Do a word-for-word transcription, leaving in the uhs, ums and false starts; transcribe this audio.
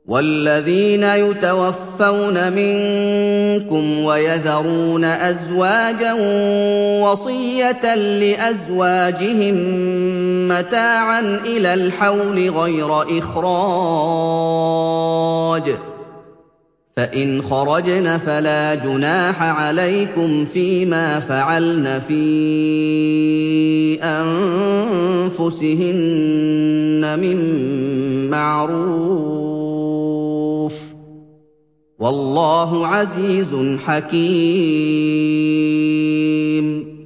وَالَّذِينَ يُتَوَفَّوْنَ مِنكُمْ وَيَذَرُونَ أَزْوَاجًا وَصِيَّةً لِّأَزْوَاجِهِم مَّتَاعًا إِلَى الْحَوْلِ غَيْرَ إِخْرَاجٍ ۚ فَإِنْ خَرَجْنَ فَلَا جُنَاحَ عَلَيْكُمْ فِيمَا فَعَلْنَ فِي أَنفُسِهِنَّ مِن مَّعْرُوفٍ ۗ وَاللَّهُ عَزِيزٌ حَكِيمٌ